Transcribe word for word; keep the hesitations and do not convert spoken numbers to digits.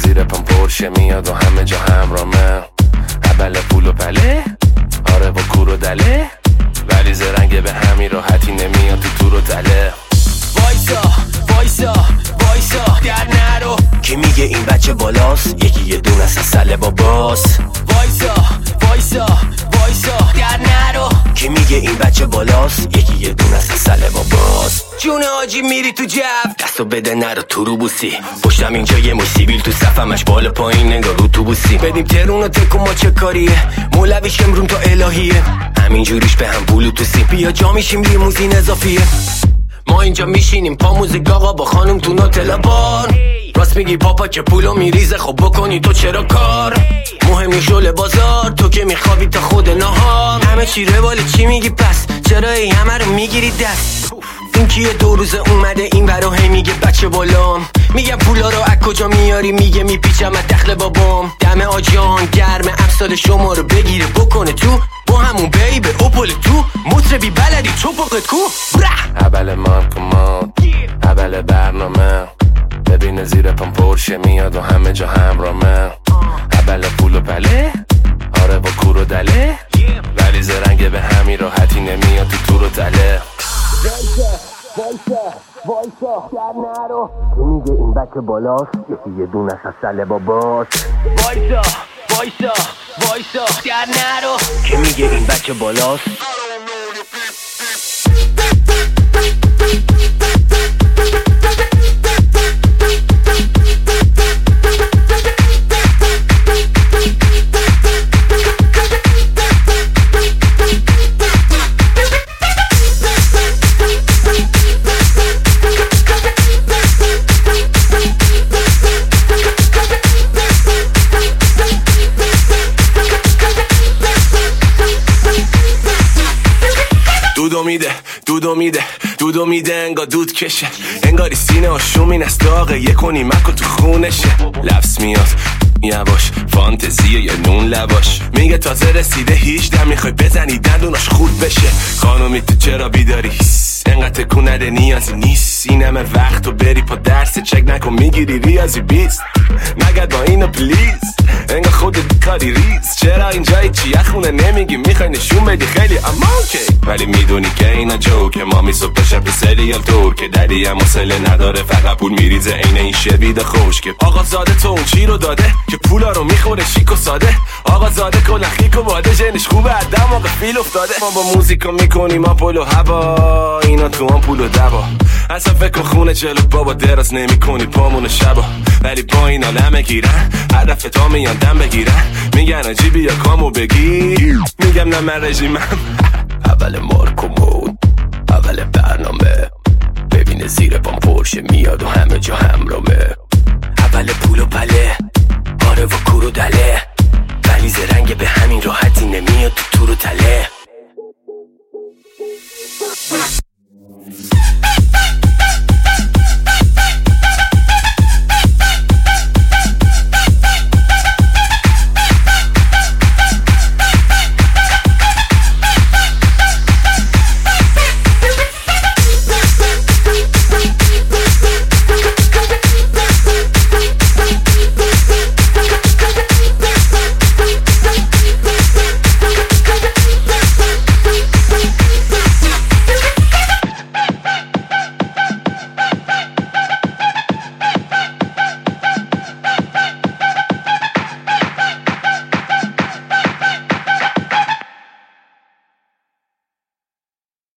زیر پام پرشه میاد و همه جا همرامه. اول پول و پله، آره با کور و دله، ولی زرنگ به همین راحتی نمیاد تو تور و تله. وایسا وایسا وایسا در نرو، کی میگه این بچه بالاست؟ یکی یه دونه از سله باباست. وایسا وایسا وایسا در نرو، کی میگه این بچه بالاست؟ یکی یه دونه از سله باباست. جون آجی میری تو جو، دستو بده نرو تو رو بوسی، پشتم اینجا یه مش سیبیل تو صفمش بالا پایین انگار رو تو بوسی. بدیم ترون و تکو ما چه کاریه، مولویش امرون تا الهیه، همین جوریش به هم بلوتوسی. بیا جا میشیم لیموزین اضافیه، ما اینجا میشینیم پا موزیک آقا با خانم تو نوتلا بار. راست میگی پاپا که پولو میریزه، خب بکنی تو چرا کار؟ مهم شل بازار، تو که میخوابی تا خود نهار. همه چی رواله چی میگی پس؟ چرا ای همه رو میگیری دست؟ این کیه دو روزه اومده این برا هی میگه بچه بالام. میگم پولا رو از کجا میاری؟ میگه میپیچم از دخل بابام. دم آجان گرمه امثال شما رو بگیره بکنه تو، با همون بیبه اوپل تو مطربی بلدی چوپقت کو. اول مارکومان، اول برنامه، ببینه زیر پام پرشه میاد و همه جا همرامه. اول پول و پله، آره با کور و دله، ولی زرنگ به همین راحتی نمیاد تو تور و تله. وایسا وایسا وایسا در نرو، کی میگه این بچه بالاست؟ یکی یه دونه از سله باباست. وایسا وایسا وایسا در نرو، کی میگه این بچه بالاست؟ دودو میده دودو میده دودو میده انگار دود کشه، انگاری سینه آشومین از داغه یک و نیمک تو خونشه. لفظ میاد یواش فانتزیه یا نون لواش، میگه تازه رسیده هیچ دم میخوای بزنی دندوناش خود بشه. خانومی تو چرا بیداری؟ انقدر تکون نده نیازی نیست، این همه وقت و بری پا درس چک نکن میگیری ریاضی بیست. نگد با اینو پلیز، انگار خودت کاری ریز. چرا اینجایی چیه خونه نمیگی؟ میخوای نشون بدی خیلی اما اوکی، ولی میدونی که اینا جوکه. مامی صبح شب سریال تور که دری هم مسئله نداره، فقط پول میریزه عین این شوید خوش. که آقا زاده تو اون چی رو داده که پولا رو میخوره شیک و ساده؟ آقا زاده کلا خیک و باده، جنش خوبه عدم آقا فیل افتاده. ما با موزیکا میکنیم ما پول و هوا، اینا تو هم پول و دوا. اصلا فکر خونه جلو بابا دراز نمی کنی پامون شبا، ولی با این آلمه گیرن هر دفعه تا میان دم بگیرن، میگن آجی بیا کامو بگیر، میگم نه من رژیمم. اول مارکومون، اول برنامه، ببینه زیر پام پرشه میاد و همه جا همرامه.